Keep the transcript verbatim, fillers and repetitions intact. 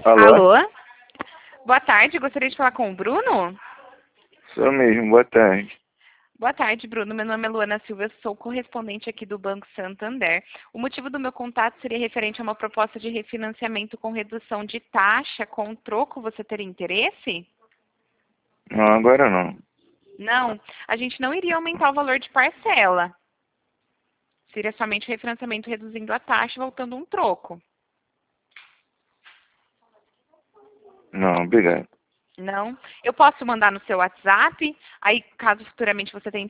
Alô? Alô? Boa tarde, gostaria de falar com o Bruno? Sou mesmo, boa tarde. Boa tarde, Bruno. Meu nome é Luana Silva, eu sou correspondente aqui do Banco Santander. O motivo do meu contato seria referente a uma proposta de refinanciamento com redução de taxa com troco. Você teria interesse? Não, agora não. Não, a gente não iria aumentar o valor de parcela. Seria somente refinanciamento reduzindo a taxa, voltando um troco. Não, obrigado. Não? Eu posso mandar no seu WhatsApp, aí caso futuramente você tenha